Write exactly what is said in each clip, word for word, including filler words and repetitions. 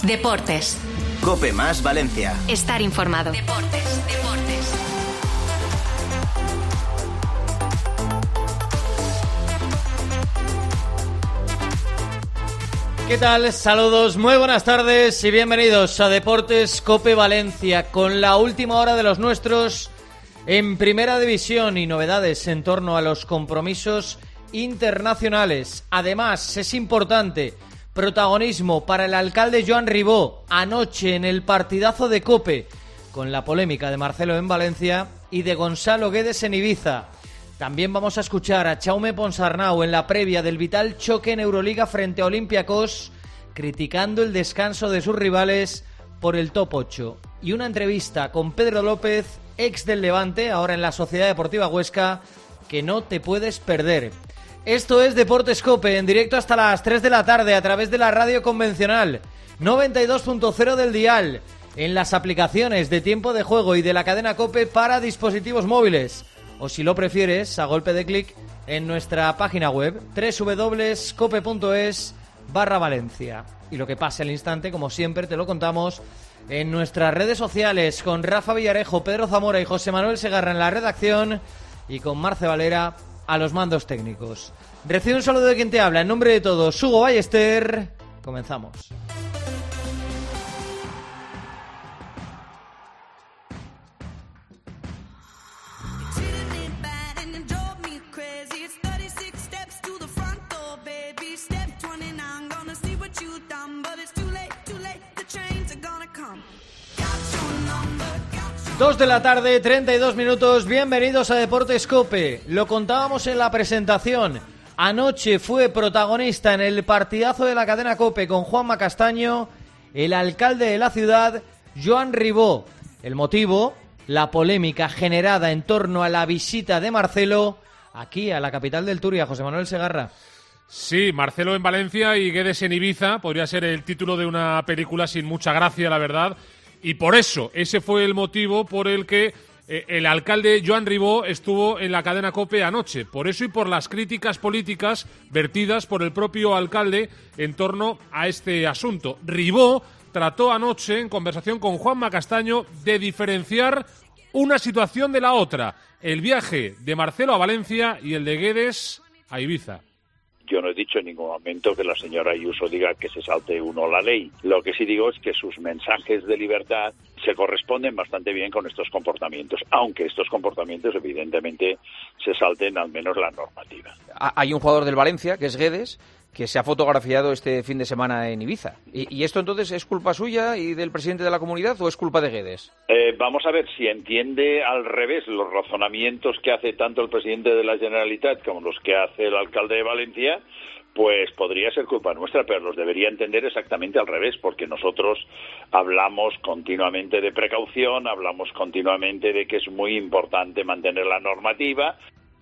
Deportes. COPE más Valencia. Estar informado. Deportes, deportes. ¿Qué tal? Saludos, muy buenas tardes y bienvenidos a Deportes COPE Valencia con la última hora de los nuestros en Primera División y novedades en torno a los compromisos internacionales. Además, es importante, protagonismo para el alcalde Joan Ribó anoche en el partidazo de COPE con la polémica de Marcelo en Valencia y de Gonzalo Guedes en Ibiza. También vamos a escuchar a Jaume Ponsarnau en la previa del vital choque en Euroliga frente a Olympiacos, criticando el descanso de sus rivales por el top ocho. Y una entrevista con Pedro López, ex del Levante, ahora en la Sociedad Deportiva Huesca, que no te puedes perder. Esto es Deportes COPE, en directo hasta las tres de la tarde a través de la radio convencional, noventa y dos punto cero del dial, en las aplicaciones de Tiempo de Juego y de la cadena COPE para dispositivos móviles. O si lo prefieres, a golpe de clic en nuestra página web doble u doble u doble u punto cope punto es barra Valencia. Y lo que pase al instante, como siempre, te lo contamos en nuestras redes sociales con Rafa Villarejo, Pedro Zamora y José Manuel Segarra en la redacción y con Marce Valera a los mandos técnicos. Recibe un saludo de quien te habla. En nombre de todos, Hugo Ballester. Comenzamos. Dos de la tarde, treinta y dos minutos, bienvenidos a Deportes COPE. Lo contábamos en la presentación. Anoche fue protagonista en el partidazo de la cadena COPE con Juanma Castaño, el alcalde de la ciudad, Joan Ribó. El motivo, la polémica generada en torno a la visita de Marcelo aquí a la capital del Turia. José Manuel Segarra. Sí, Marcelo en Valencia y Guedes en Ibiza. Podría ser el título de una película sin mucha gracia, la verdad. Y por eso, ese fue el motivo por el que eh, el alcalde Joan Ribó estuvo en la cadena COPE anoche. Por eso y por las críticas políticas vertidas por el propio alcalde en torno a este asunto. Ribó trató anoche, en conversación con Juanma Castaño, de diferenciar una situación de la otra. El viaje de Marcelo a Valencia y el de Guedes a Ibiza. Yo no he dicho en ningún momento que la señora Ayuso diga que se salte uno la ley. Lo que sí digo es que sus mensajes de libertad se corresponden bastante bien con estos comportamientos, aunque estos comportamientos evidentemente se salten al menos la normativa. Hay un jugador del Valencia, que es Guedes, que se ha fotografiado este fin de semana en Ibiza. ¿Y, y esto entonces es culpa suya y del presidente de la comunidad o es culpa de Guedes? Eh, vamos a ver si entiende al revés los razonamientos que hace tanto el presidente de la Generalitat como los que hace el alcalde de Valencia, pues podría ser culpa nuestra, pero los debería entender exactamente al revés, porque nosotros hablamos continuamente de precaución, hablamos continuamente de que es muy importante mantener la normativa.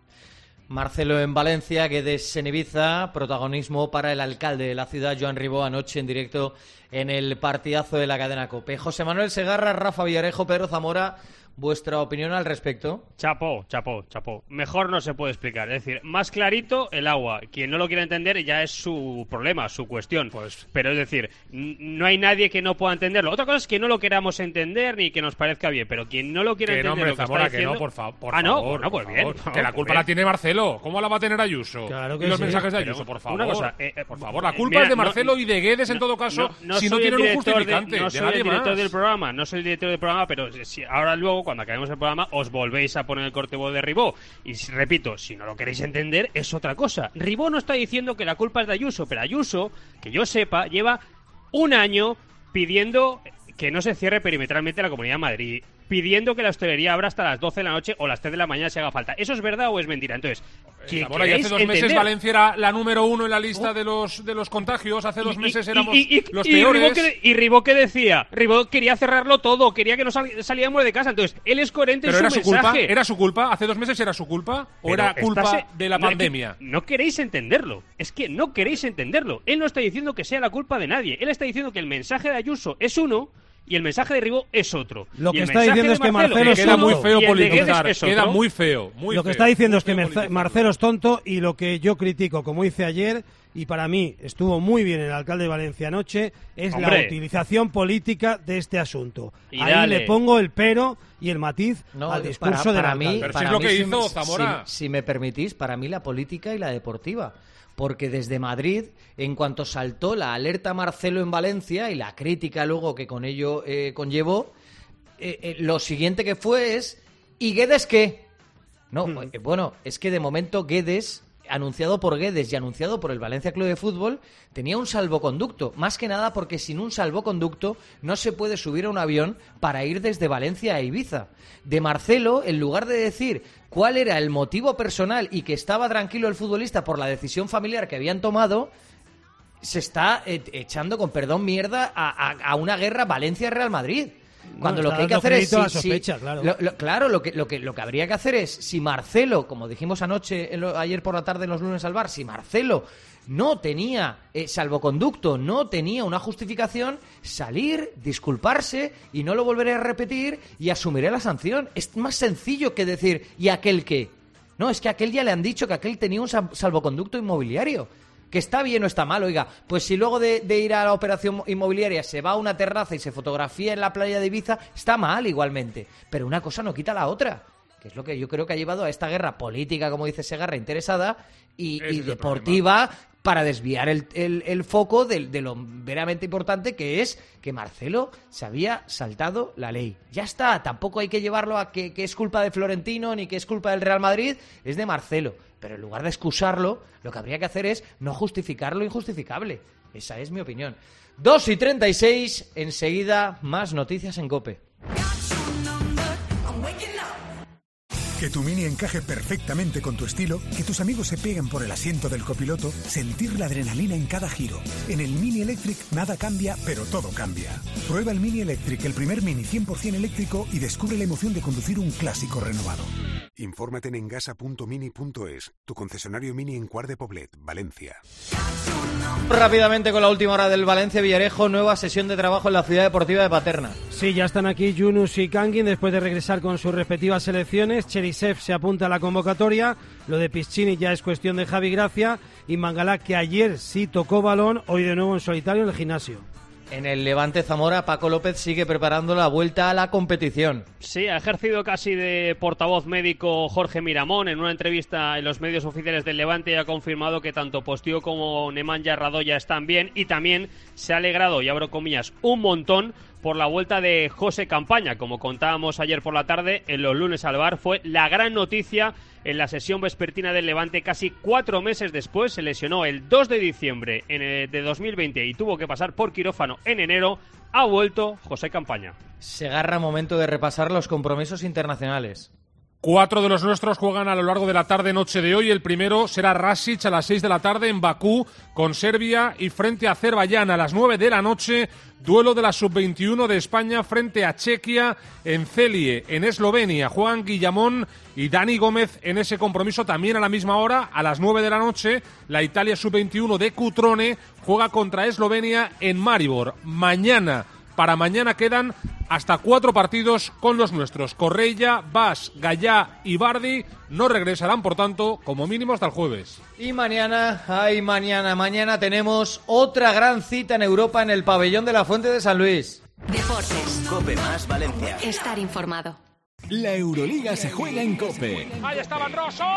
Marcelo en Valencia, Guedes en Ibiza, protagonismo para el alcalde de la ciudad, Joan Ribó, anoche en directo en el partidazo de la cadena COPE. José Manuel Segarra, Rafa Villarejo, Pedro Zamora, ¿vuestra opinión al respecto? Chapó, chapó, chapó. Mejor no se puede explicar. Es decir, más clarito el agua. Quien no lo quiera entender ya es su problema, su cuestión. Pues, pero es decir, n- no hay nadie que no pueda entenderlo. Otra cosa es que no lo queramos entender ni que nos parezca bien, pero quien no lo quiera que entender no, hombre, lo que Zamora, está que no, diciendo... por, fa- por ah, no, favor. no, pues por bien. favor. No, que la pues culpa bien. la tiene Marcelo. ¿Cómo la va a tener Ayuso? Claro que y los sí. mensajes de Pero Ayuso, por favor. una cosa, eh, por favor, la culpa mira, es de Marcelo no, y de Guedes en no, todo caso, no, no si no soy el tienen un director justificante. De, no de soy nadie el director más. del programa, no soy el director del programa, pero si ahora luego, cuando acabemos el programa, os volvéis a poner el corte voz de Ribó. Y si, repito, si no lo queréis entender, es otra cosa. Ribó no está diciendo que la culpa es de Ayuso, pero Ayuso, que yo sepa, lleva un año pidiendo que no se cierre perimetralmente la Comunidad de Madrid, pidiendo que la hostelería abra hasta las doce de la noche o las tres de la mañana si haga falta. ¿Eso es verdad o es mentira? Entonces, ¿qué Zamora, y hace dos entender? meses Valencia era la número uno en la lista de los de los contagios. Hace dos Y- meses y- éramos y- y- los y peores. Ribó que, y Ribó que decía, Ribó quería cerrarlo todo, quería que no sal- salíamos de casa. Entonces, él es coherente Pero en era su su culpa, mensaje. era su culpa. Hace dos meses era su culpa o Pero era culpa estás- de la no, pandemia. No queréis entenderlo. Es que no queréis entenderlo. Él no está diciendo que sea la culpa de nadie. Él está diciendo que el mensaje de Ayuso es uno y el mensaje de Ribó es otro. Lo Y que el está mensaje diciendo de es que Marcelo Marcelo es es Queda tonto. muy feo y el de Guedes politizar. es Queda otro. muy feo. Muy Lo que feo. está diciendo es que Muy Merce- politizar. Marcelo es tonto y lo que yo critico, como hice ayer, y para mí estuvo muy bien el alcalde de Valencia anoche, es Hombre. la utilización política de este asunto. Y Ahí dale. le pongo el pero y el matiz No, al discurso para, para del mí, alcalde. Pero si para es lo mí, que si hizo me- Zamora. Si, si me permitís, para mí la política y la deportiva. Porque desde Madrid, en cuanto saltó la alerta Marcelo en Valencia y la crítica luego que con ello eh, conllevó, eh, eh, lo siguiente que fue es ¿y Guedes qué? No, Hmm. eh, bueno, es que de momento Guedes, anunciado por Guedes y anunciado por el Valencia Club de Fútbol, tenía un salvoconducto. Más que nada porque sin un salvoconducto no se puede subir a un avión para ir desde Valencia a Ibiza. De Marcelo, en lugar de decir cuál era el motivo personal y que estaba tranquilo el futbolista por la decisión familiar que habían tomado, se está eh, echando, con perdón, mierda a, a- a una guerra Valencia-Real Madrid. Cuando No, lo está que hay que dando hacer es... crédito a la si- si- sospecha, claro. lo- lo- claro, lo que, lo, que, lo que habría que hacer es, si Marcelo, como dijimos anoche, en lo- ayer por la tarde en los lunes al bar, si Marcelo no tenía eh, salvoconducto, no tenía una justificación, salir, disculparse y no lo volveré a repetir y asumiré la sanción. Es más sencillo que decir, ¿y aquel qué? No, es que a aquel ya le han dicho que aquel tenía un sal- salvoconducto inmobiliario. Que está bien o está mal, oiga, pues si luego de, de ir a la operación inmobiliaria se va a una terraza y se fotografía en la playa de Ibiza, está mal igualmente. Pero una cosa no quita la otra, que es lo que yo creo que ha llevado a esta guerra política, como dice Segarra, interesada, y, Ese y es el deportiva, para desviar el, el- el foco de, de lo veramente importante que es que Marcelo se había saltado la ley. Ya está, tampoco hay que llevarlo a que, que es culpa de Florentino ni que es culpa del Real Madrid, es de Marcelo. Pero en lugar de excusarlo, lo que habría que hacer es no justificar lo injustificable. Esa es mi opinión. dos y treinta y seis, enseguida más noticias en COPE. Que tu Mini encaje perfectamente con tu estilo, que tus amigos se peguen por el asiento del copiloto, sentir la adrenalina en cada giro. En el Mini Electric nada cambia, pero todo cambia. Prueba el Mini Electric, el primer Mini cien por ciento eléctrico y descubre la emoción de conducir un clásico renovado. Infórmate en engasa punto mini punto es, tu concesionario Mini en Cuart de Poblet, Valencia. Rápidamente con la última hora del Valencia Villarejo, nueva sesión de trabajo en la ciudad deportiva de Paterna. Sí, ya están aquí Yunus y Kangin después de regresar con sus respectivas selecciones. Cherisev se apunta a la convocatoria. Lo de Piccini ya es cuestión de Javi Gracia. Y Mangalá, que ayer sí tocó balón, hoy de nuevo en solitario en el gimnasio. En el Levante Zamora, Paco López sigue preparando la vuelta a la competición. Sí, ha ejercido casi de portavoz médico Jorge Miramón. En una entrevista en los medios oficiales del Levante ha confirmado que tanto Postío como Nemanja Radoya están bien y también se ha alegrado, y abro comillas, un montón por la vuelta de José Campaña. Como contábamos ayer por la tarde, en los lunes al bar, fue la gran noticia en la sesión vespertina del Levante casi cuatro meses después. Se lesionó el dos de diciembre en el de dos mil veinte y tuvo que pasar por quirófano en enero. Ha vuelto José Campaña. Segarra, momento de repasar los compromisos internacionales. Cuatro de los nuestros juegan a lo largo de la tarde-noche de hoy. El primero será Rasic a las seis de la tarde en Bakú con Serbia y frente a Azerbaiyán a las nueve de la noche. Duelo de la sub veintiuno de España frente a Chequia en Celie, en Eslovenia. Juegan Guillamón y Dani Gómez en ese compromiso también a la misma hora, a las nueve de la noche. La Italia sub veintiuno de Cutrone juega contra Eslovenia en Maribor. Mañana, para mañana quedan hasta cuatro partidos con los nuestros. Correia, Bas, Gallá y Bardi no regresarán, por tanto, como mínimo hasta el jueves. Y mañana, ay mañana, mañana tenemos otra gran cita en Europa en el pabellón de la Fuente de San Luis. Deportes. COPE más Valencia. Estar informado. La Euroliga se juega en COPE. Ahí está Van Rossum.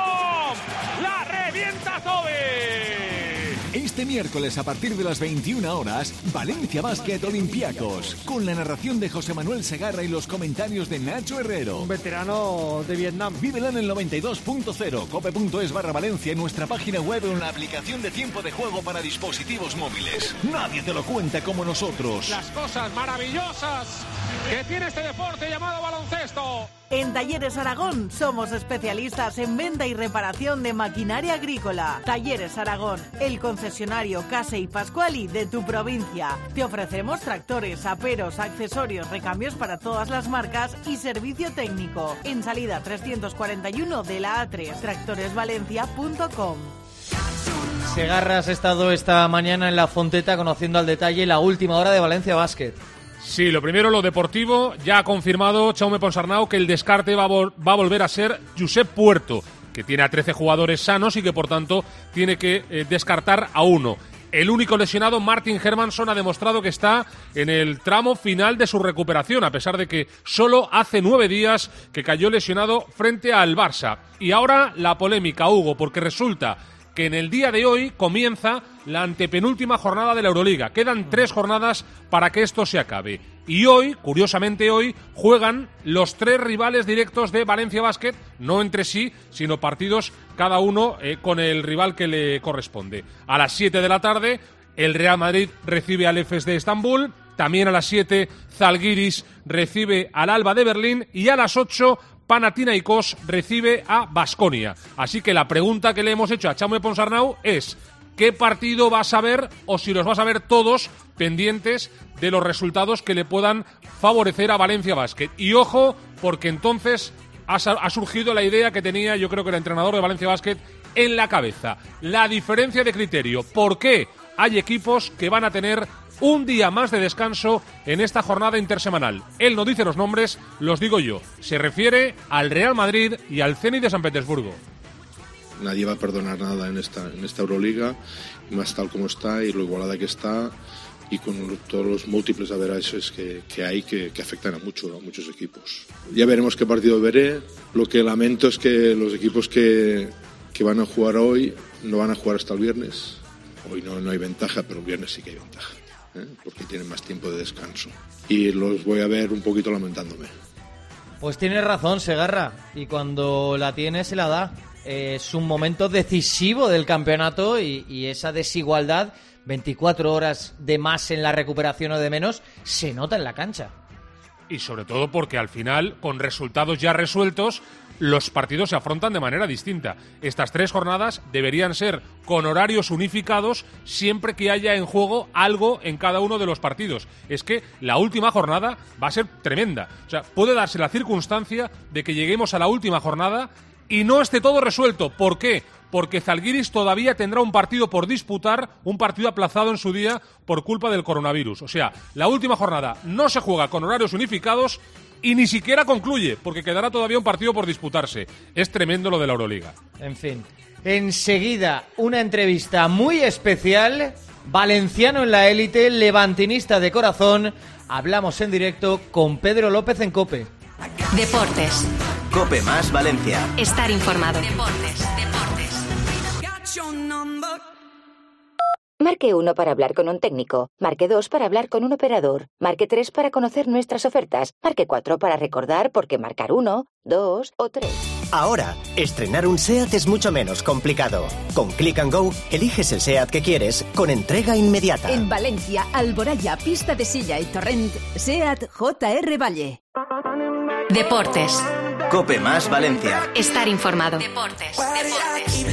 La revienta Tobe. Este miércoles a partir de las veintiuna horas, Valencia Basket Olympiacos, con la narración de José Manuel Segarra y los comentarios de Nacho Herrero. Un veterano de Vietnam. Vívela en el noventa y dos punto cero, cope punto es barra Valencia, en nuestra página web o en la aplicación de tiempo de juego para dispositivos móviles. Nadie te lo cuenta como nosotros. Las cosas maravillosas que tiene este deporte llamado baloncesto. En Talleres Aragón somos especialistas en venta y reparación de maquinaria agrícola. Talleres Aragón, el concesionario Casa y Pascuali de tu provincia. Te ofrecemos tractores, aperos, accesorios, recambios para todas las marcas y servicio técnico. En salida trescientos cuarenta y uno de la A tres, tractores valencia punto com. Segarra, has estado esta mañana en la Fonteta conociendo al detalle la última hora de Valencia Basket. Sí, lo primero, lo deportivo. Ya ha confirmado Jaume Ponsarnau que el descarte va a, vol- va a volver a ser Josep Puerto. que tiene a trece jugadores sanos y que por tanto tiene que eh, descartar a uno. El único lesionado, Martin Hermansson, ha demostrado que está en el tramo final de su recuperación, a pesar de que solo hace nueve días que cayó lesionado frente al Barça. Y ahora la polémica, Hugo, porque resulta que en el día de hoy comienza la antepenúltima jornada de la Euroliga. Quedan tres jornadas para que esto se acabe. Y hoy, curiosamente hoy, juegan los tres rivales directos de Valencia Basket, no entre sí, sino partidos cada uno eh, con el rival que le corresponde. A las siete de la tarde, el Real Madrid recibe al Efes de Estambul. También a las siete, Zalgiris recibe al Alba de Berlín. Y a las ocho, Panathinaikos recibe a Baskonia. Así que la pregunta que le hemos hecho a Jaume Ponsarnau es: ¿qué partido vas a ver, o si los vas a ver todos, pendientes de los resultados que le puedan favorecer a Valencia Basket? Y ojo, porque entonces ha, ha surgido la idea que tenía, yo creo que el entrenador de Valencia Basket, en la cabeza. La diferencia de criterio. ¿Por qué hay equipos que van a tener un día más de descanso en esta jornada intersemanal? Él no dice los nombres, los digo yo. Se refiere al Real Madrid y al Zenit de San Petersburgo. Nadie va a perdonar nada en esta, en esta Euroliga, más tal como está y lo igualada que está, y con todos los múltiples averages que, que hay que, que afectan a, mucho, a muchos equipos. Ya veremos qué partido veré. Lo que lamento es que los equipos que, que van a jugar hoy no van a jugar hasta el viernes. Hoy no, no hay ventaja, pero el viernes sí que hay ventaja, ¿eh? Porque tienen más tiempo de descanso. Y los voy a ver un poquito lamentándome. Pues tienes razón, Segarra, y cuando la tiene se la da. Es un momento decisivo del campeonato y, y esa desigualdad, veinticuatro horas de más en la recuperación o de menos, se nota en la cancha. Y sobre todo porque al final, con resultados ya resueltos, los partidos se afrontan de manera distinta. Estas tres jornadas deberían ser con horarios unificados siempre que haya en juego algo en cada uno de los partidos. Es que la última jornada va a ser tremenda. O sea, puede darse la circunstancia de que lleguemos a la última jornada y no esté todo resuelto. ¿Por qué? Porque Zalgiris todavía tendrá un partido por disputar, un partido aplazado en su día por culpa del coronavirus. O sea, la última jornada no se juega con horarios unificados y ni siquiera concluye, porque quedará todavía un partido por disputarse. Es tremendo lo de la Euroliga. En fin, enseguida una entrevista muy especial. Valenciano en la élite, levantinista de corazón. Hablamos en directo con Pedro López en COPE. Deportes. COPE más Valencia. Estar informado. Deportes, deportes. Marque uno para hablar con un técnico. Marque dos para hablar con un operador. Marque tres para conocer nuestras ofertas. Marque cuatro para recordar por qué marcar uno, dos o tres. Ahora, estrenar un SEAT es mucho menos complicado. Con Click and Go, eliges el SEAT que quieres con entrega inmediata. En Valencia, Alboraya, Pista de Silla y Torrent, SEAT J R Valle. Deportes. COPE más Valencia. Estar informado. Deportes, deportes.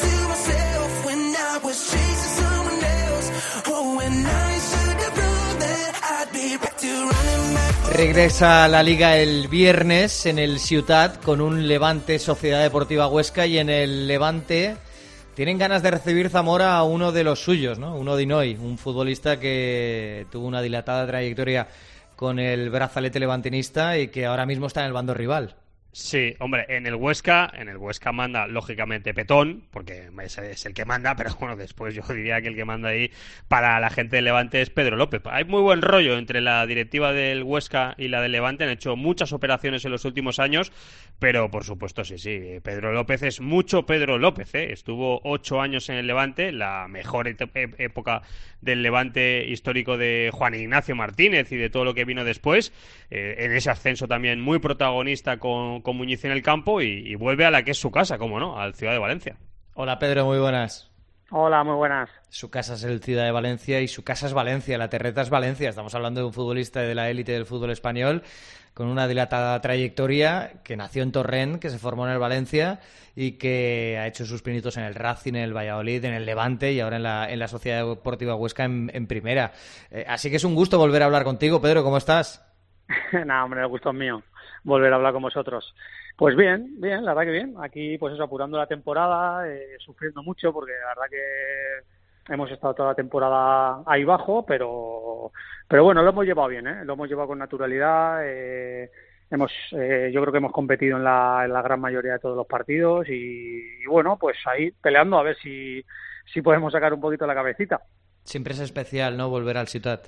Regresa a la Liga el viernes en el Ciutat con un Levante Sociedad Deportiva Huesca, y en el Levante tienen ganas de recibir Zamora a uno de los suyos, ¿no? Uno Dinoy, un futbolista que tuvo una dilatada trayectoria con el brazalete levantinista y que ahora mismo está en el bando rival. Sí, hombre, en el Huesca, en el Huesca manda lógicamente Petón, porque ese es el que manda, pero bueno, después yo diría que el que manda ahí para la gente del Levante es Pedro López. Hay muy buen rollo entre la directiva del Huesca y la del Levante, han hecho muchas operaciones en los últimos años, pero por supuesto sí, sí, Pedro López es mucho Pedro López, ¿eh? Estuvo ocho años en el Levante, la mejor ep- época del Levante histórico de Juan Ignacio Martínez y de todo lo que vino después, eh, en ese ascenso también muy protagonista con con Muñiz en el campo, y, y vuelve a la que es su casa, como no, al Ciudad de Valencia. Hola Pedro, muy buenas. Hola, muy buenas. Su casa es el Ciudad de Valencia y su casa es Valencia, la terreta es Valencia. Estamos hablando de un futbolista de la élite del fútbol español con una dilatada trayectoria, que nació en Torrent, que se formó en el Valencia y que ha hecho sus pinitos en el Racing, en el Valladolid, en el Levante y ahora en la, en la Sociedad Deportiva Huesca en, en primera. Eh, así que es un gusto volver a hablar contigo, Pedro, ¿cómo estás? Nada, hombre, el gusto es mío volver a hablar con vosotros. Pues bien, bien, la verdad que bien. Aquí, pues eso, apurando la temporada, eh, sufriendo mucho, porque la verdad que hemos estado toda la temporada ahí bajo, pero pero bueno, lo hemos llevado bien, ¿eh? Lo hemos llevado con naturalidad, eh, hemos eh, yo creo que hemos competido en la, en la gran mayoría de todos los partidos y, y bueno, pues ahí peleando a ver si, si podemos sacar un poquito la cabecita. Siempre es especial, ¿no?, volver al Ciutat.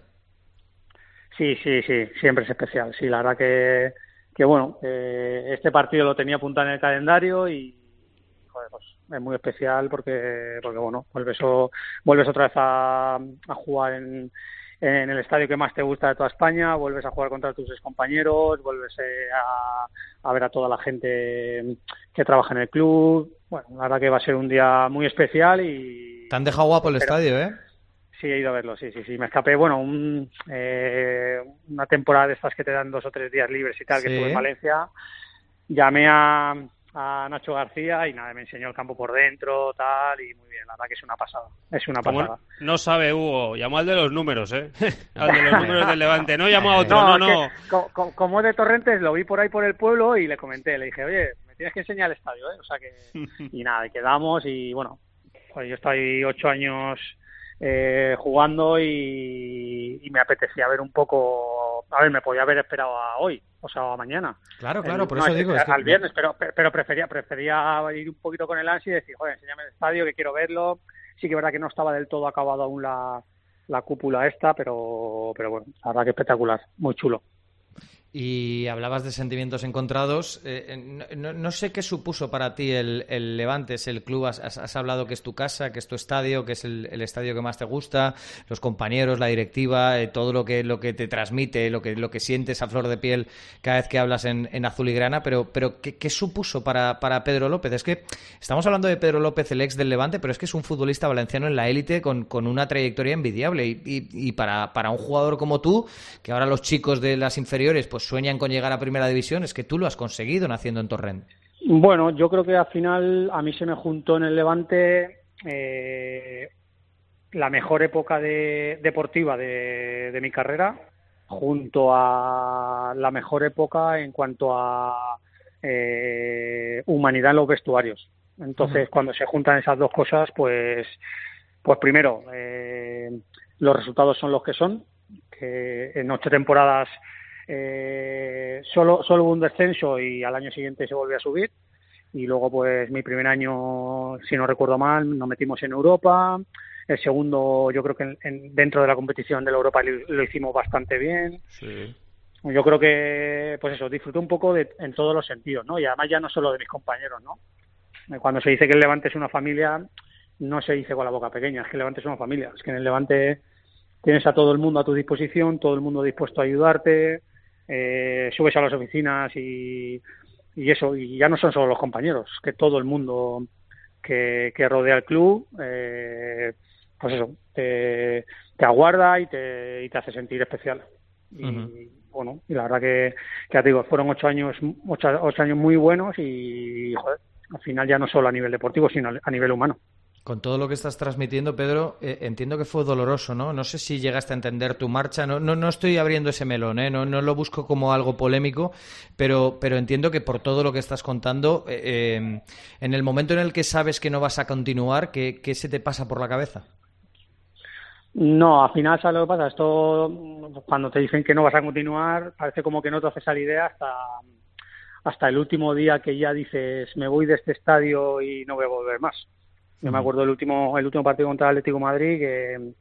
Sí, sí, sí, siempre es especial. Sí, la verdad que, que bueno, eh, este partido lo tenía apuntado en el calendario y joder, pues es muy especial porque, porque bueno, vuelves, o, vuelves otra vez a, a jugar en, en el estadio que más te gusta de toda España, vuelves a jugar contra tus excompañeros, vuelves eh, a, a ver a toda la gente que trabaja en el club. Bueno, la verdad que va a ser un día muy especial y... Te han dejado guapo el pero, estadio, ¿eh? Sí, he ido a verlo, sí, sí, sí. Me escapé, bueno, un, eh, una temporada de estas que te dan dos o tres días libres y tal, Sí. que estuve en Valencia. Llamé a, a Nacho García y nada, me enseñó el campo por dentro, tal, y muy bien, la verdad que es una pasada, es una Como pasada. no sabe Hugo, llamó al de los números, ¿eh? Al de los números del Levante, no llamó a otro, no, no. no. Que, co, co, como es de Torrentes, lo vi por ahí por el pueblo y le comenté, le dije, oye, me tienes que enseñar el estadio, ¿eh? O sea que... Y nada, y quedamos y bueno, pues yo estoy ocho años... Eh, jugando y, y me apetecía ver un poco, a ver, me podía haber esperado a hoy, o sea, a mañana. Claro, claro, el, por no, eso digo. Al Es que... viernes, pero, pero prefería prefería ir un poquito con el ansia y decir, joder, enséñame el estadio, que quiero verlo. Sí que es verdad que no estaba del todo acabado aún la, la cúpula esta, pero, pero bueno, la verdad que espectacular, muy chulo. Y hablabas de sentimientos encontrados. Eh, no, no, no sé qué supuso para ti el, el Levante, es el club. Has, has hablado que es tu casa, que es tu estadio, que es el, el estadio que más te gusta, los compañeros, la directiva, eh, todo lo que lo que te transmite, lo que lo que sientes a flor de piel cada vez que hablas en, en azul y grana. Pero, pero ¿qué, qué supuso para, para Pedro López? Es que estamos hablando de Pedro López, el ex del Levante, pero es que es un futbolista valenciano en la élite con, con una trayectoria envidiable. Y, y, y para, para un jugador como tú, que ahora los chicos de las inferiores pues sueñan con llegar a primera división, es que tú lo has conseguido naciendo en Torrent. Bueno, yo creo que al final a mí se me juntó en el Levante eh, la mejor época de, deportiva de, de mi carrera junto a la mejor época en cuanto a eh, humanidad en los vestuarios. Entonces, uh-huh. cuando se juntan esas dos cosas, pues, pues primero, eh, los resultados son los que son, que en ocho temporadas Eh, solo solo hubo un descenso y al año siguiente se volvió a subir y luego pues mi primer año, si no recuerdo mal, nos metimos en Europa. El segundo, yo creo que en, en, dentro de la competición de la Europa lo, lo hicimos bastante bien. Sí. Yo creo que, pues eso, disfruté un poco de, en todos los sentidos, ¿no? Y además ya no solo de mis compañeros, ¿no? Cuando se dice que el Levante es una familia, no se dice con la boca pequeña, es que el Levante es una familia. Es que en el Levante tienes a todo el mundo a tu disposición, todo el mundo dispuesto a ayudarte. Eh, subes a las oficinas y, y eso, y ya no son solo los compañeros, que todo el mundo que, que rodea el club, eh, pues eso, te, te aguarda y te, y te hace sentir especial. Y uh-huh. bueno, y la verdad que, que ya te digo, fueron ocho años, ocho, ocho años muy buenos y, joder, al final ya no solo a nivel deportivo, sino a nivel humano. Con todo lo que estás transmitiendo, Pedro, eh, entiendo que fue doloroso, ¿no? No sé si llegaste a entender tu marcha. No, no, no estoy abriendo ese melón, ¿eh? No, no lo busco como algo polémico, pero, pero entiendo que por todo lo que estás contando, eh, eh, en el momento en el que sabes que no vas a continuar, ¿qué, qué se te pasa por la cabeza? No, al final, ¿sabes lo que pasa? Esto, cuando te dicen que no vas a continuar, parece como que no te haces a la idea hasta, hasta el último día que ya dices, me voy de este estadio y no voy a volver más. Yo me acuerdo del último el último partido contra el Atlético de Madrid que,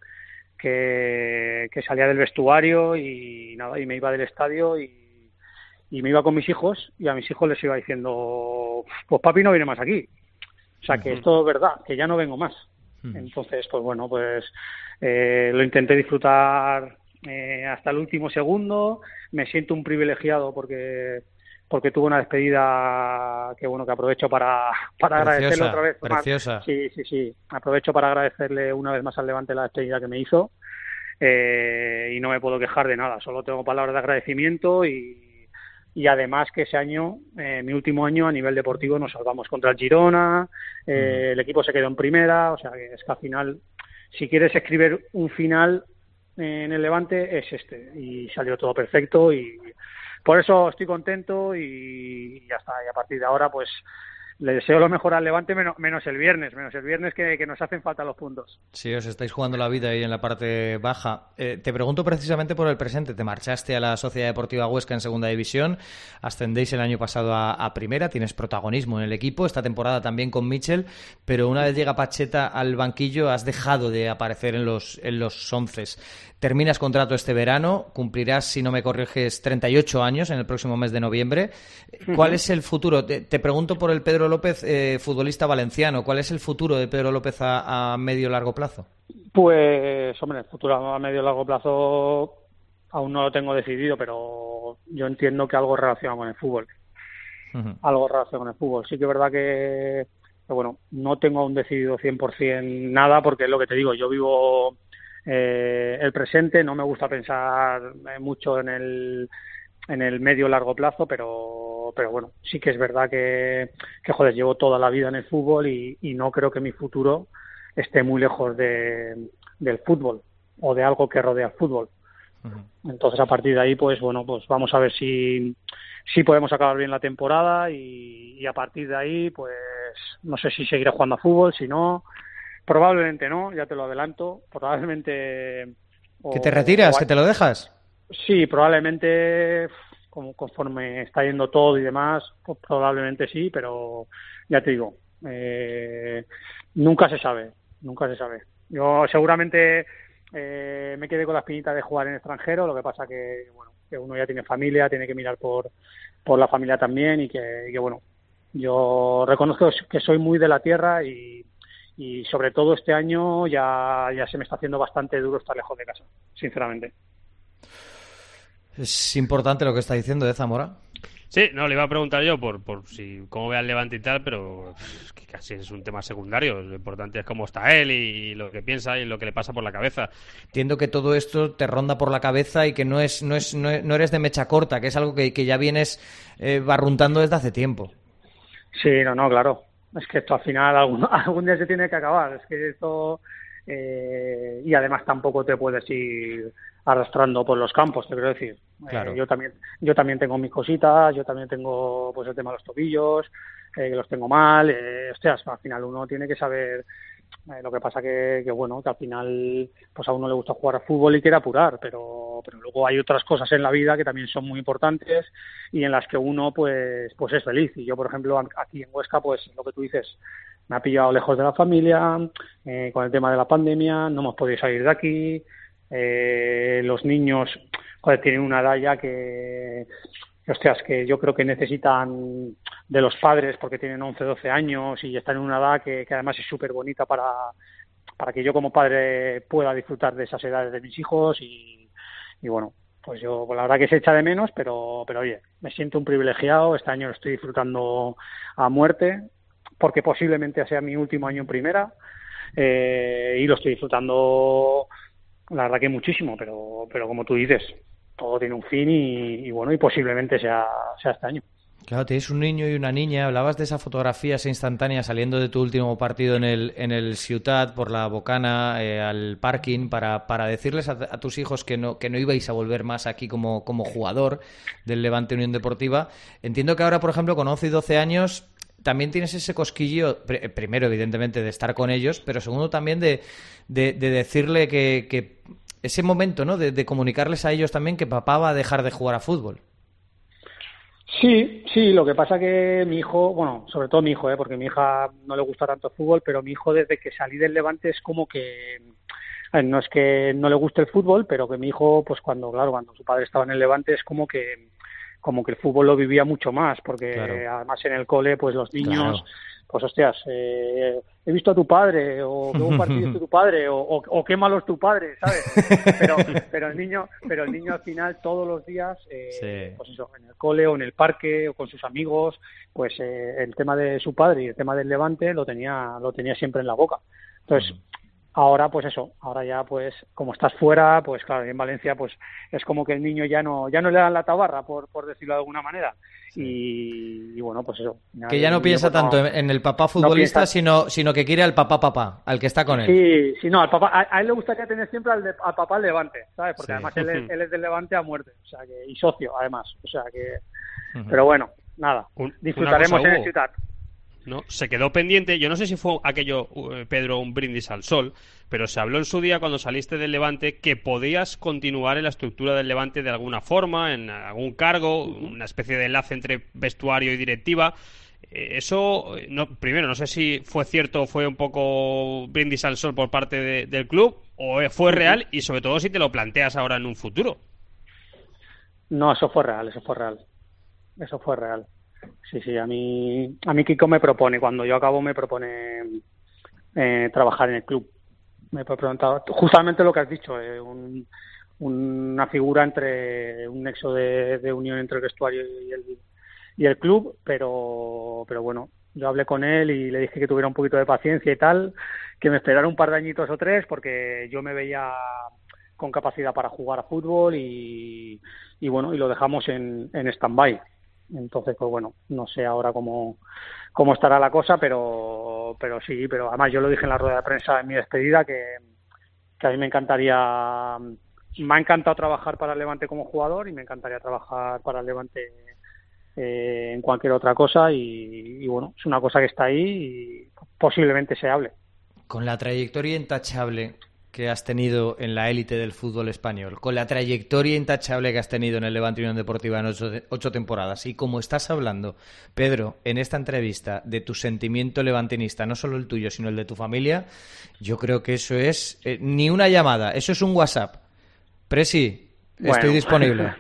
que que salía del vestuario y nada y me iba del estadio y, y me iba con mis hijos y a mis hijos les iba diciendo, pues papi no viene más aquí. O sea, que uh-huh. esto es verdad, que ya no vengo más. Uh-huh. Entonces, pues bueno, pues eh, lo intenté disfrutar eh, hasta el último segundo. Me siento un privilegiado porque porque tuvo una despedida que bueno que aprovecho para, para preciosa, agradecerle otra vez. Preciosa. Más. Sí, sí, sí. Aprovecho para agradecerle una vez más al Levante la despedida que me hizo eh, y no me puedo quejar de nada. Solo tengo palabras de agradecimiento y, y además que ese año, eh, mi último año a nivel deportivo, nos salvamos contra el Girona, eh, mm. el equipo se quedó en primera, o sea que es que al final, si quieres escribir un final en el Levante es este y salió todo perfecto y por eso estoy contento y ya está. Y a partir de ahora, pues le deseo lo mejor al Levante, menos, menos el viernes, menos el viernes que, que nos hacen falta los puntos. Sí, os estáis jugando la vida ahí en la parte baja. Eh, te pregunto precisamente por el presente. Te marchaste a la Sociedad Deportiva Huesca en Segunda División, ascendéis el año pasado a, a Primera, tienes protagonismo en el equipo, esta temporada también con Mitchell, pero una vez llega Pacheta al banquillo has dejado de aparecer en los, en los onces. Terminas contrato este verano, cumplirás, si no me corriges, treinta y ocho años en el próximo mes de noviembre. ¿Cuál es el futuro? Te, te pregunto por el Pedro López, eh, futbolista valenciano. ¿Cuál es el futuro de Pedro López a, a medio y largo plazo? Pues, hombre, el futuro a medio y largo plazo aún no lo tengo decidido, pero yo entiendo que algo relacionado con el fútbol. Uh-huh. Algo relacionado con el fútbol. Sí que es verdad que, que bueno, no tengo aún decidido cien por ciento nada, porque es lo que te digo, yo vivo eh, el presente, no me gusta pensar mucho en el en el medio largo plazo, pero pero bueno, sí que es verdad que, que joder, llevo toda la vida en el fútbol y, y no creo que mi futuro esté muy lejos de, del fútbol o de algo que rodea el fútbol. Uh-huh. Entonces, a partir de ahí, pues bueno, pues vamos a ver si, si podemos acabar bien la temporada y, y a partir de ahí, pues no sé si seguiré jugando a fútbol, si no, probablemente no, ya te lo adelanto, probablemente... O, ¿Que te retiras, o, que te lo dejas? Sí, probablemente, como conforme está yendo todo y demás, pues probablemente sí, pero ya te digo, eh, nunca se sabe, nunca se sabe. Yo seguramente eh, me quedé con la espinita de jugar en extranjero, lo que pasa que, bueno, que uno ya tiene familia, tiene que mirar por, por la familia también y que, y que, bueno, yo reconozco que soy muy de la tierra y, y sobre todo este año ya, ya se me está haciendo bastante duro estar lejos de casa, sinceramente. Es importante lo que está diciendo de Zamora. Sí, no, le iba a preguntar yo por, por si cómo ve al Levante y tal, pero es que casi es un tema secundario. Lo importante es cómo está él y lo que piensa y lo que le pasa por la cabeza. Entiendo que todo esto te ronda por la cabeza y que no es no es no, no eres de mecha corta, que es algo que, que ya vienes eh, barruntando desde hace tiempo. Sí, no, no, claro. Es que esto al final algún, algún día se tiene que acabar. Es que esto... Eh, y además tampoco te puedes ir arrastrando por los campos, te quiero decir. Claro. Eh, yo también yo también tengo mis cositas, yo también tengo pues el tema de los tobillos, eh, que los tengo mal. Eh, hostias, al final uno tiene que saber. Eh, lo que pasa que, que bueno, que al final pues a uno le gusta jugar a fútbol y quiere apurar, pero pero luego hay otras cosas en la vida que también son muy importantes y en las que uno pues pues es feliz. Y yo, por ejemplo, aquí en Huesca, pues lo que tú dices, me ha pillado lejos de la familia, eh, con el tema de la pandemia, no hemos podido salir de aquí, eh, los niños, joder, tienen una edad ya que, que, hostias, que yo creo que necesitan de los padres porque tienen once, doce años y están en una edad que, que además es súper bonita para, para que yo como padre pueda disfrutar de esas edades de mis hijos y, y bueno, pues yo pues la verdad que se echa de menos, pero, pero oye, me siento un privilegiado, este año lo estoy disfrutando a muerte, porque posiblemente sea mi último año en primera eh, y lo estoy disfrutando la verdad que muchísimo, pero pero como tú dices, todo tiene un fin y, y bueno, y posiblemente sea, sea este año. Claro, tienes un niño y una niña, hablabas de esa fotografía esa instantánea saliendo de tu último partido en el en el Ciutat por la Bocana eh, al parking para, para decirles a, a tus hijos que no que no ibais a volver más aquí como, como jugador del Levante Unión Deportiva. Entiendo que ahora, por ejemplo, con once y doce años también tienes ese cosquillo, pr- primero evidentemente de estar con ellos, pero segundo también de, de, de decirle que, que ese momento, ¿no? De, de comunicarles a ellos también que papá va a dejar de jugar a fútbol. Sí, sí, lo que pasa que mi hijo, bueno, sobre todo mi hijo, ¿eh? Porque a mi hija no le gusta tanto el fútbol, pero mi hijo desde que salí del Levante es como que, no es que no le guste el fútbol, pero que mi hijo, pues cuando, claro, cuando su padre estaba en el Levante es como que como que el fútbol lo vivía mucho más, porque claro, además en el cole, pues los niños, claro, pues hostias, eh, he visto a tu padre, o qué buen partido es tu padre, o, o, o qué malo es tu padre, ¿sabes? Pero, pero el niño, pero el niño al final todos los días, eh, sí, pues eso, en el cole o en el parque o con sus amigos, pues eh, el tema de su padre y el tema del Levante lo tenía, lo tenía siempre en la boca. Entonces, uh-huh, ahora pues eso, ahora ya pues como estás fuera, pues claro, en Valencia pues es como que el niño ya no ya no le dan la tabarra, por por decirlo de alguna manera. Sí. Y, y bueno, pues eso. Que ya no piensa tanto no, en el papá futbolista, no sino sino que quiere al papá papá, al que está con él. Sí, sí, no, al papá, a, a él le gustaría tener siempre al, de, al papá al Levante, ¿sabes? Porque sí, además él es, él es del Levante a muerte, o sea que, y socio además, o sea que, uh-huh, pero bueno, nada, disfrutaremos en el Ciutat. ¿no? Se quedó pendiente, yo no sé si fue aquello, Pedro, un brindis al sol, pero se habló en su día cuando saliste del Levante que podías continuar en la estructura del Levante de alguna forma, en algún cargo, una especie de enlace entre vestuario y directiva. Eso, no, primero, no sé si fue cierto o fue un poco brindis al sol por parte de, del club, o fue real, y sobre todo si te lo planteas ahora en un futuro. No, eso fue real, eso fue real. Eso fue real. Sí, sí, a mí, a mí Kiko me propone, cuando yo acabo me propone eh, trabajar en el club. Me preguntado justamente lo que has dicho, eh, un, una figura entre, un nexo de, de unión entre el vestuario y el, y el club, pero, pero bueno, yo hablé con él y le dije que tuviera un poquito de paciencia y tal, que me esperara un par de añitos o tres, porque yo me veía con capacidad para jugar a fútbol y, y bueno, y lo dejamos en, en stand-by. Entonces, pues bueno, no sé ahora cómo, cómo estará la cosa, pero pero sí, pero además yo lo dije en la rueda de prensa en mi despedida, que, que a mí me encantaría, me ha encantado trabajar para el Levante como jugador y me encantaría trabajar para el Levante eh, en cualquier otra cosa y, y bueno, es una cosa que está ahí y posiblemente se hable. Con la trayectoria intachable que has tenido en la élite del fútbol español, con la trayectoria intachable que has tenido en el Levante Unión Deportiva en ocho, ocho temporadas, y como estás hablando, Pedro, en esta entrevista, de tu sentimiento levantinista, no solo el tuyo, sino el de tu familia, yo creo que eso es eh, ni una llamada, eso es un WhatsApp. Presi, bueno. Estoy disponible.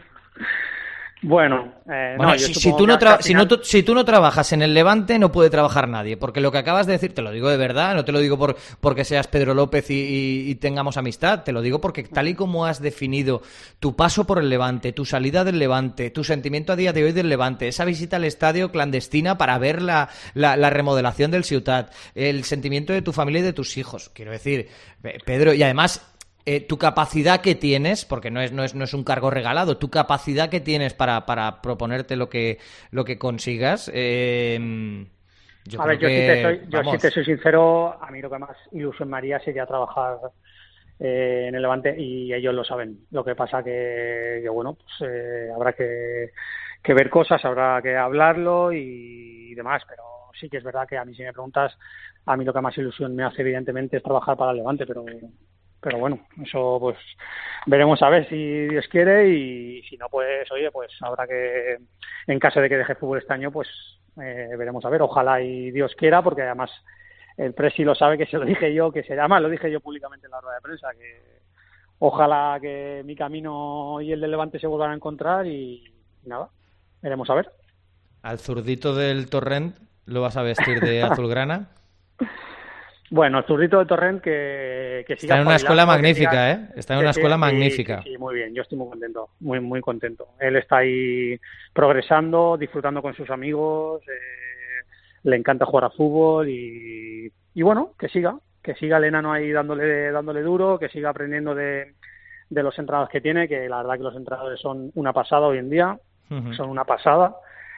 Bueno, eh, bueno no, si, si, tú no tra- final... si, no tu, si tú no trabajas en el Levante, no puede trabajar nadie, porque lo que acabas de decir, te lo digo de verdad, no te lo digo por porque seas Pedro López y, y, y tengamos amistad, te lo digo porque tal y como has definido tu paso por el Levante, tu salida del Levante, tu sentimiento a día de hoy del Levante, esa visita al estadio clandestina para ver la, la, la remodelación del Ciutat, el sentimiento de tu familia y de tus hijos, quiero decir, Pedro, y además... Eh, tu capacidad que tienes, porque no es, no es, no es un cargo regalado, tu capacidad que tienes para, para proponerte lo que, lo que consigas. Eh, yo a ver, yo, que, sí te soy, yo sí te soy sincero, a mí lo que más ilusión me haría sería trabajar eh, en el Levante y ellos lo saben. Lo que pasa que, que bueno, pues eh, habrá que, que ver cosas, habrá que hablarlo y, y demás, pero sí que es verdad que a mí, si me preguntas, a mí lo que más ilusión me hace evidentemente es trabajar para el Levante, pero... Pero bueno, eso pues veremos a ver si Dios quiere y si no, pues oye, pues habrá que, en caso de que deje fútbol este año, pues eh, veremos a ver. Ojalá y Dios quiera, porque además el Presi lo sabe, que se lo dije yo, que se llama, lo dije yo públicamente en la rueda de prensa, que ojalá que mi camino y el del Levante se vuelvan a encontrar y, y nada, veremos a ver. ¿Al zurdito del Torrent lo vas a vestir de azulgrana? Bueno, el zurdito de Torrent que, que siga. Está en una escuela magnífica, siga, ¿eh? Está en una escuela sí, magnífica. Sí, sí, muy bien. Yo estoy muy contento, muy muy contento. Él está ahí progresando, disfrutando con sus amigos, eh, le encanta jugar a fútbol y, y bueno, que siga, que siga el enano ahí dándole dándole duro, que siga aprendiendo de, de los entrenadores que tiene, que la verdad que los entrenadores son una pasada hoy en día, uh-huh. son una pasada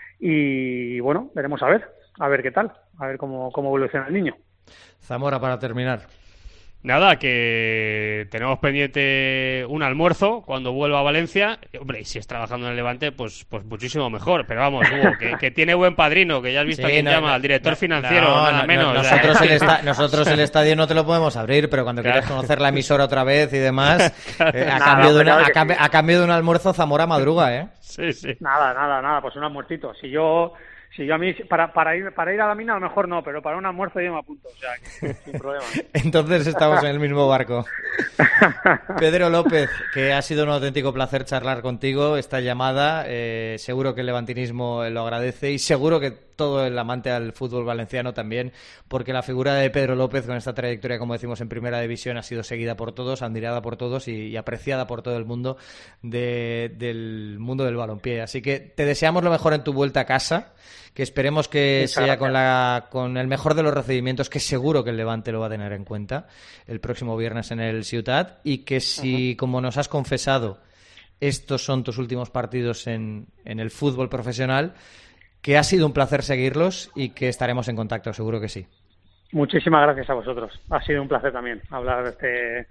y bueno, veremos a ver, a ver qué tal, a ver cómo, cómo evoluciona el niño. Zamora, para terminar. Nada, que tenemos pendiente un almuerzo cuando vuelva a Valencia. Hombre, y si es trabajando en el Levante, pues pues muchísimo mejor. Pero vamos, Hugo, que, que tiene buen padrino, que ya has visto sí, a quién no, llama, no, al director no, financiero, no, nada no, menos. No, nosotros, el esta, nosotros el estadio no te lo podemos abrir, pero cuando claro. quieras conocer la emisora otra vez y demás, eh, a, nada, cambio de una, a, cambio, a cambio de un almuerzo, Zamora madruga, ¿eh? Sí, sí. Nada, nada, nada, pues un almuercito. Si yo... Si yo a mí, para, para, ir, para ir a la mina a lo mejor no, pero para un almuerzo yo me apunto, o sea, que, sin problema. Entonces estamos en el mismo barco. Pedro López, que ha sido un auténtico placer charlar contigo esta llamada, eh, seguro que el levantinismo lo agradece y seguro que todo el amante al fútbol valenciano también, porque la figura de Pedro López con esta trayectoria, como decimos, en Primera División ha sido seguida por todos, admirada por todos y, y apreciada por todo el mundo de, del mundo del balompié. Así que te deseamos lo mejor en tu vuelta a casa, que esperemos que Muchas sea con, la, con el mejor de los recibimientos, que seguro que el Levante lo va a tener en cuenta el próximo viernes en el Ciutat, y que si, uh-huh. como nos has confesado, estos son tus últimos partidos en, en el fútbol profesional, que ha sido un placer seguirlos y que estaremos en contacto, seguro que sí. Muchísimas gracias a vosotros. Ha sido un placer también hablar este,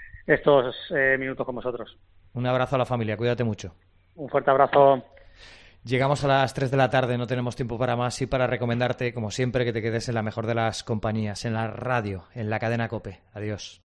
estos eh, minutos con vosotros. Un abrazo a la familia, cuídate mucho. Un fuerte abrazo. Llegamos a las tres de la tarde, no tenemos tiempo para más y para recomendarte, como siempre, que te quedes en la mejor de las compañías, en la radio, en la cadena COPE. Adiós.